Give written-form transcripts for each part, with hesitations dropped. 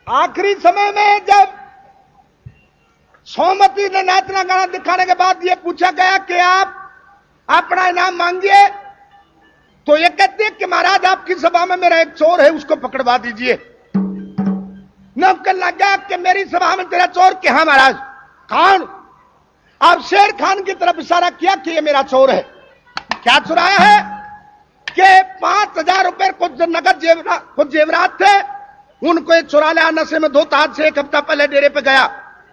आखिरी समय में जब सोमवती ने नाचना गाना दिखाने के बाद ये पूछा गया कि आप अपना इनाम मांगिए, तो ये कहते हैं कि महाराज आपकी सभा में मेरा एक चोर है, उसको पकड़वा दीजिए। नौकर लग गया कि मेरी सभा में तेरा चोर? कि हाँ महाराज। कौन? अब शेर खान की तरफ इशारा किया कि ये मेरा चोर है। क्या चुराया है? कि 5,000 रुपए कुछ नगद कुछ जेवरात थे, उनको ये चुरा लिया। नशे में धोता, आज से 1 हफ्ता पहले डेरे पे गया।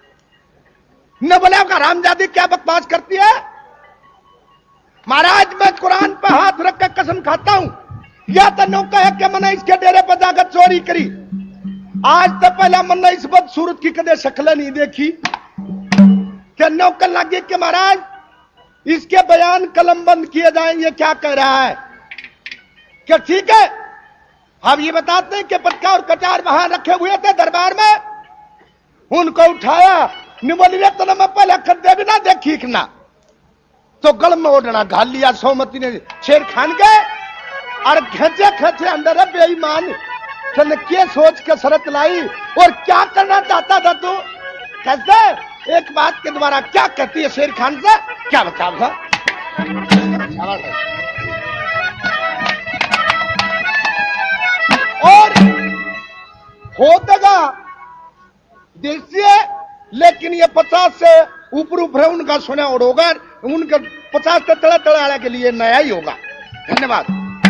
न बोले का रामजादी क्या बकवास करती है? महाराज मैं कुरान पर हाथ रख कर कसम खाता हूं, या तो नौका है कि मैंने इसके डेरे पर जाकर चोरी करी। आज तो पहला मैंने इस वक्त सूरत की कदे शक्ल नहीं देखी। क्या नौकर लगी कि महाराज इसके बयान कलम बंद किए जाएंगे, क्या कह रहा है? क्या ठीक है? अब ये बताते हैं कि पटका और कटार वहां रखे हुए थे दरबार में, उनको उठाया। निबोली ने तो मैं पहले खड्डे भी ना देखी ना, तो गल में ओढ़ना घाल लिया सोमवती ने शेर खान के, और खेचे खेचे अंदर बेईमान ने क्या सोच के शरत लाई और क्या करना चाहता था तू? कैसे एक बात के द्वारा क्या कहती है शेर खान से? क्या बता था? और हो देगा देखिए, लेकिन ये 50 से ऊपर है उनका सुना और होगा, उनका 50 से तड़ा तड़ा के लिए नया ही होगा। धन्यवाद।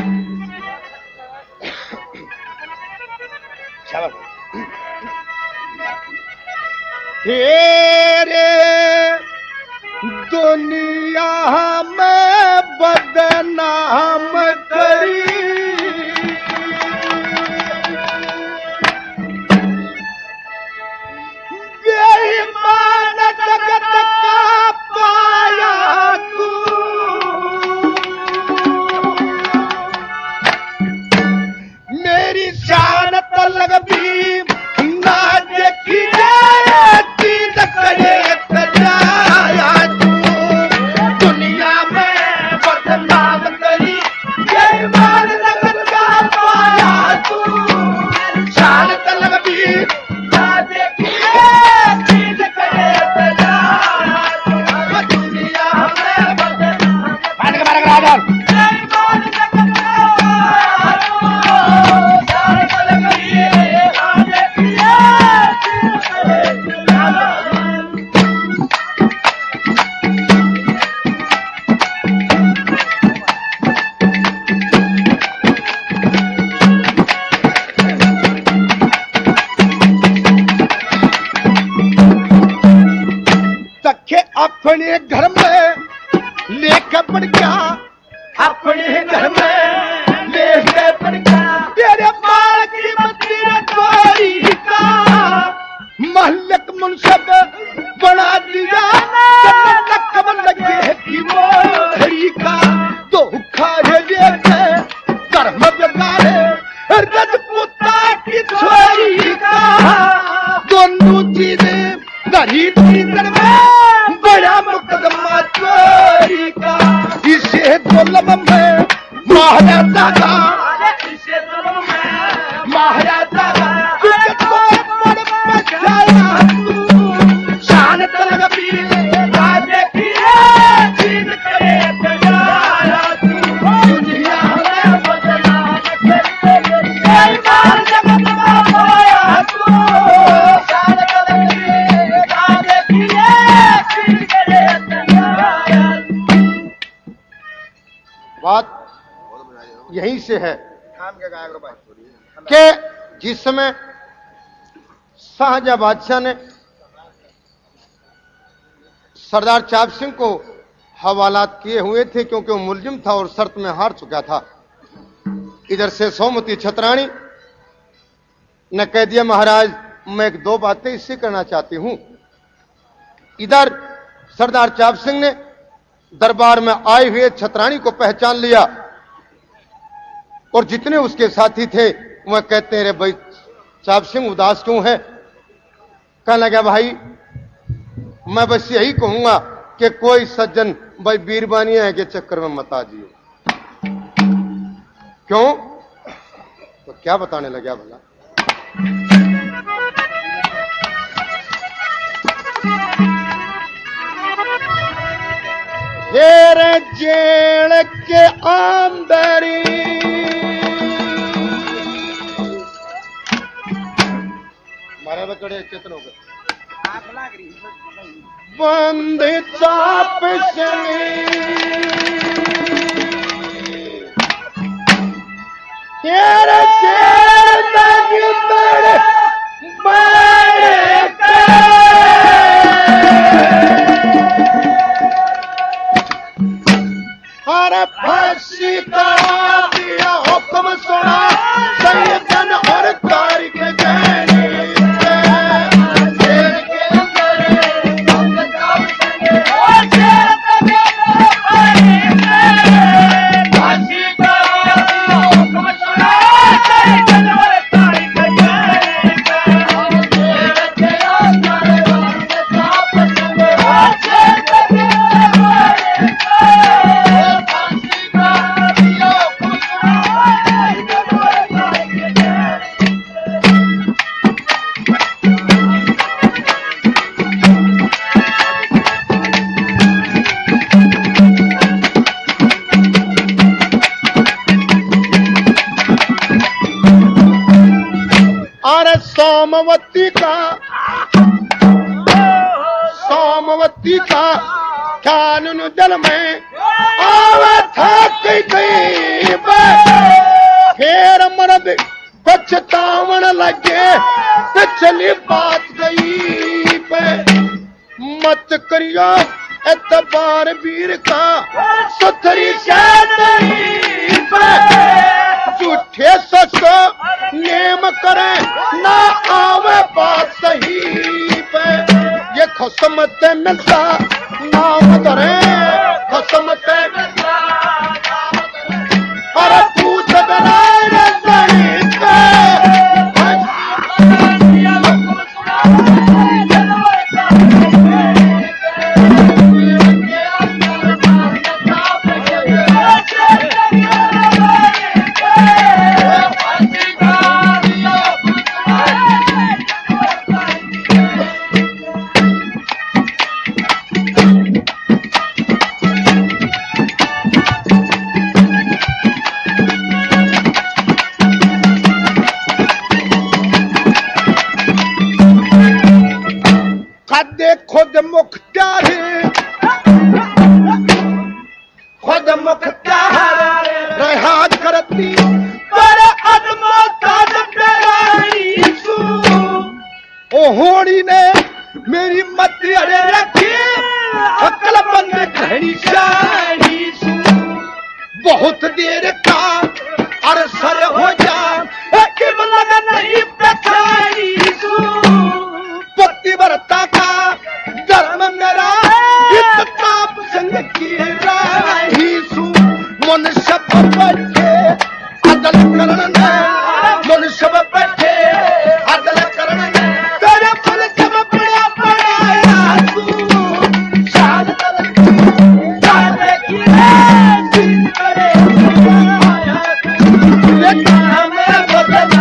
तेरे दुनिया में बदनाम करी, बेईमान जगत का पाया तू, मेरी शान तलग भी ना देखी जाए, चीज करे सजाया तू, दुनिया में बदनाम करी, बेईमान जगत का पाया तू, शान तलग भी ना देखी जाए, चीज करे सजाया तू, दुनिया में बदनाम करी। अपने घर में लेकर पड़ गया, अपने घर में लेकर पड़ गया, तेरे माल की मस्ती कोई का महलक मुनसब बना दिया, कमल लगे कि मोहरी का तो खाए धर्म बिगाड़े रजपूता की छोरी का, दोनों चीजें गरीब भीतर में बड़ा मुकदमा चोरी का, इसे जुल्म में महाराजा का, इसे जुल्म में महाराजा का, तुझको बड़ बचाया तू, शान तलग भी राजे की चीन करे सजाया तू, दुनिया में बदनाम करे, बेईमान जगत का पाया तू, शान तलग भी राजे की चीन करे सजाया तू। बात यहीं से है कि जिस समय शाहजहां बादशाह ने सरदार चाप सिंह को हवालात किए हुए थे, क्योंकि वो मुलजिम था और शर्त में हार चुका था, इधर से सोमवती छतरानी ने कह दिया महाराज मैं 2 बातें इससे करना चाहती हूं। इधर सरदार चाप सिंह ने दरबार में आए हुए छतरानी को पहचान लिया और जितने उसके साथी थे वह कहते हैं रे भाई चाप सिंह उदास क्यों है? कहने लगा भाई मैं बस यही कहूंगा कि कोई सज्जन भाई बीरबानिया के चक्कर में मत आ जियो। क्यों? तो क्या बताने लगा भला? तेरे जेल के अंदरी मारे बकड़े चेतन हो गए बंद चाप से तेरे जेल में बड़े अरे फांसी का दिया हुक्म सुना सैयदन और तारिक जैनी सोमवती का कानून दिल में आवे था कई फिर मर्द पछतावन लगे तो चली बात गई पे मत करियो एतबार वीर का सुथरी नहीं पे झूठे सच नेम करे ना आवे बात सही पे ये खसमत मिलता नाम करे खसमत मिलता अरे पूछ बनाए सही पे खुद मुख्तार रहा करती पर अदमो ताज ओ होड़ी ने मेरी मत अरे रखी अकल बंद कहनी शानी बहुत देर का अरसर हो जा नहीं पछाड़ी पति वर्ता का धर्म मेरा ताप संग की राही सु मनुष्य बैठे अदल करण मनुष्य बैठे अदल करण तेरे फल सब बड़ा पड़ाया तू शान की करे मैं बदला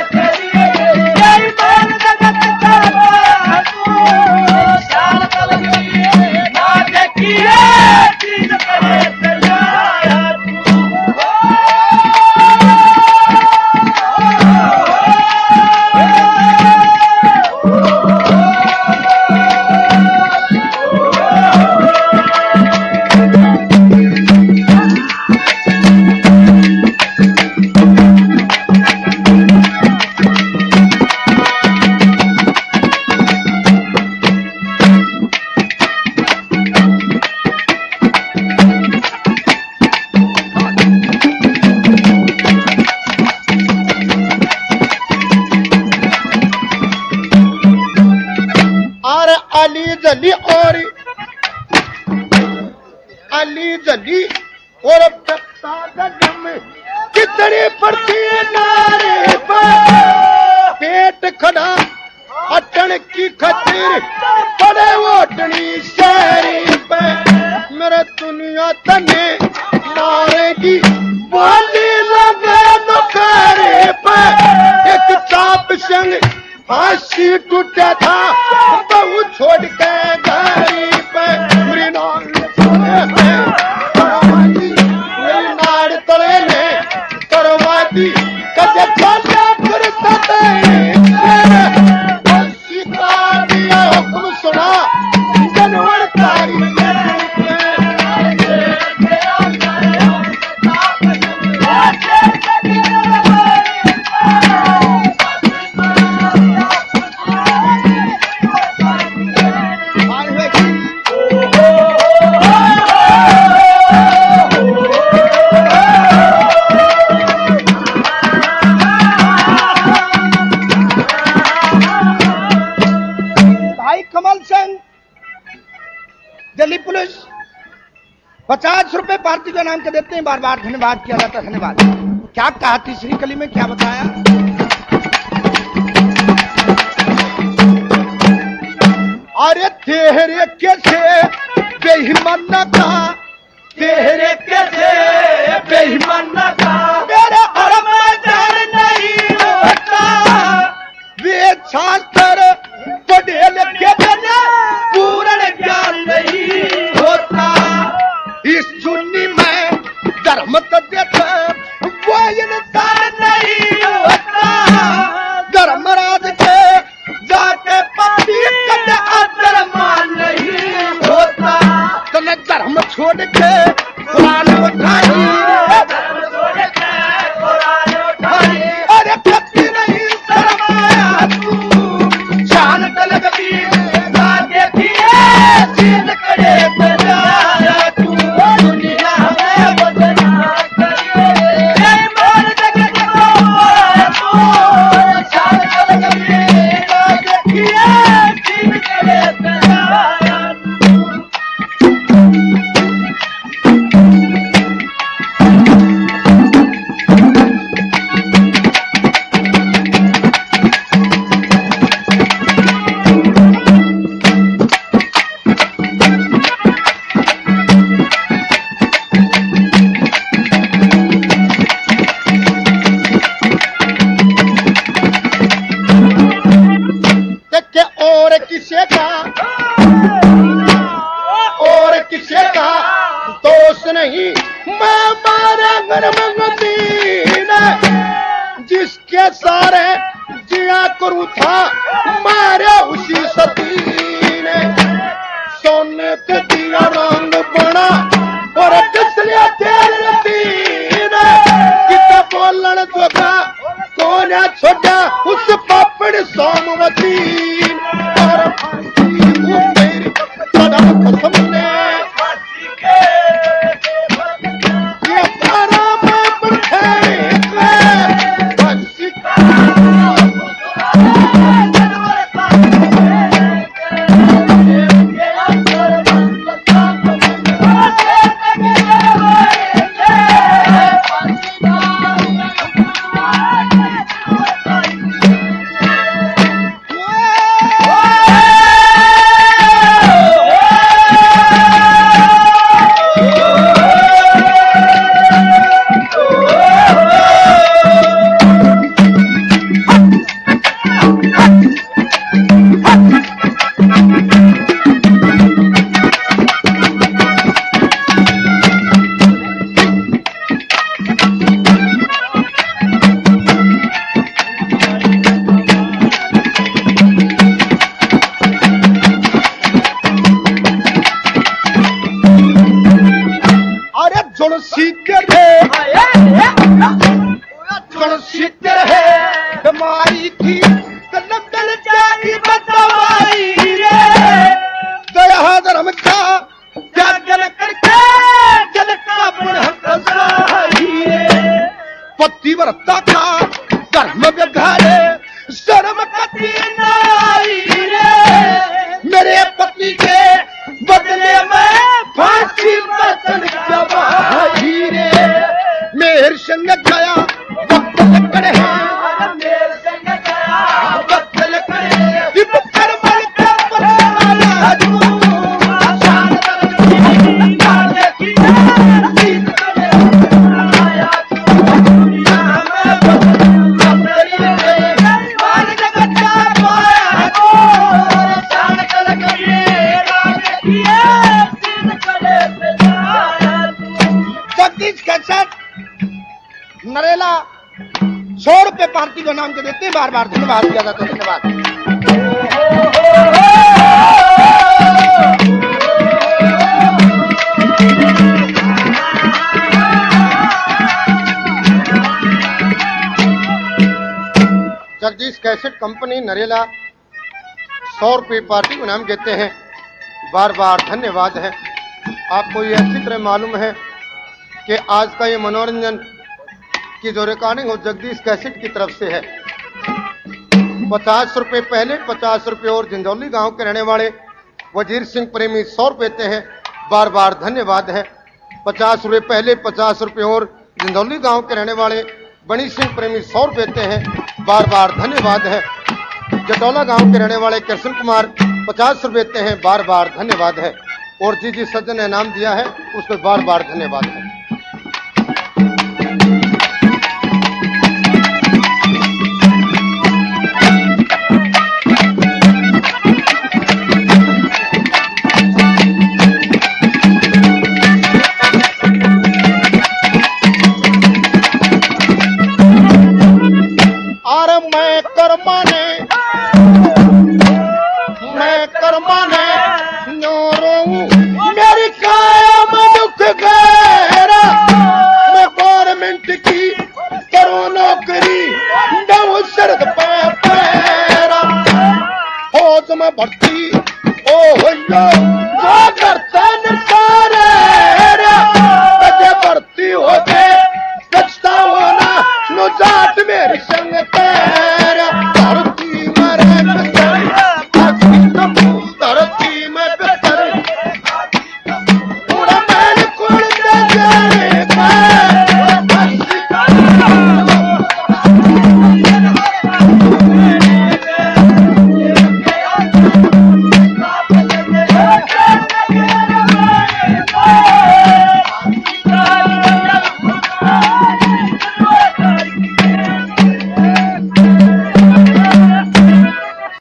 अली जली और में कितनी पड़ती नारे पर पेट खड़ा अटन की खातिर बड़े ओटनी शहरी पे मेरे दुनिया तने मारेगी बोली लगे दुकारे पे एक चाप संग फांसी टूटा था बहु छोड़ के गाड़ी पे मेरी नाम 50 रुपए पार्टी के नाम के देते हैं, बार बार धन्यवाद किया जाता है। धन्यवाद। क्या कहा तीसरी कली में, क्या बताया? अरे तेरे कैसे बेईमान का, तेरे कैसे बेईमान का मेरे अरब में जान नहीं होता, वे शास्त्र पढ़े लिखे बिना पूर्ण ज्ञान नहीं होता। इस चुन्नी में धर्म तो देता वो इंसान नहीं होता, धर्मराज के जाके पति कन्या अधर्मान नहीं होता। तने धर्म छोड़ के कुरान उठाई, धर्म छोड़ के कुरान उठाई, अरे कति नहीं शर्माया तू, जान तलक भी ना देखिए सीध करे बजाया तू, दुनिया में बदना करिए जय मोर जगत को तू, जान तलक भी ना देखिए सीध करे बजाया तू। और किसे का दोष नहीं, मैं मारा घर मंगतीन, जिसके सारे जिया करूं था मारे उसी सतीन। सोने के दिया रंग बना और किसलिए तेल तीन, कितना बोलन जोगा कौन छोड़ा उस पापड़ सोमवती। और मेरी सदा कसम ये तारा पापड़ है हमारी थी कलम जानी बदवाई रे, दया धर्म का त्यागन करके जल का बुढ़ाई रे। पति व्रता का धर्म व्यवहारे शर्म कति नाई रे, मेरे पति के बदले में फांसी वचन गवाही रे। मेरे संग गया वक्त लकड़े मेरे संग गया वक्त लकड़े कर मन का पछताया तू आसान कर देखी जीत करे आया तू दुनिया में बदल मान जगत का पाया तू आसान कर देखी जीत करे आया तू। जगदीश के साथ नरेला 100 रुपए पार्टी को नाम के देते हैं, बार बार धन्यवाद किया जाता है। धन्यवाद। जगदीश कैसेट कंपनी नरेला 100 रुपए पार्टी को नाम देते हैं, बार बार धन्यवाद है। आपको ये अच्छी तरह मालूम है कि आज का ये मनोरंजन की जो रिकॉर्डिंग हो जगदीश कैसेट की तरफ से है। 50 रुपए पहले, 50 रुपए और जिंदौली गांव के रहने वाले वजीर सिंह प्रेमी 100 रुपए देते हैं, बार बार धन्यवाद है। 50 रुपये पहले, 50 रुपये और। जिंदौली गांव के रहने वाले बणी सिंह प्रेमी 100 रुपये देते हैं, बार बार धन्यवाद है। जटौला गांव के रहने वाले कृष्ण कुमार 50 रुपये देते हैं, बार बार धन्यवाद है। और जी सज्जन ने इनाम दिया है, उस पर बार बार धन्यवाद है। और मैं कर्मा